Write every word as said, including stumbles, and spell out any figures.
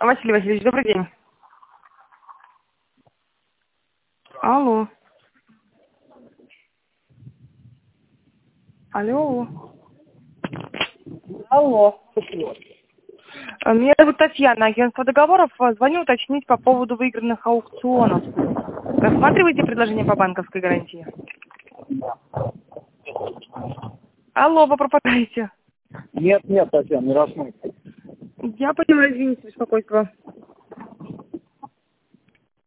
Василий Васильевич, добрый день. Алло. Алло. Алло. Э, Меня зовут Татьяна, агентство договоров. Э, Звоню уточнить по поводу выигранных аукционов. Рассматриваете предложение по банковской гарантии? Алло, вы пропадаете. Нет, нет, Татьяна, не рассматривай. Я поняла, извините, беспокойство.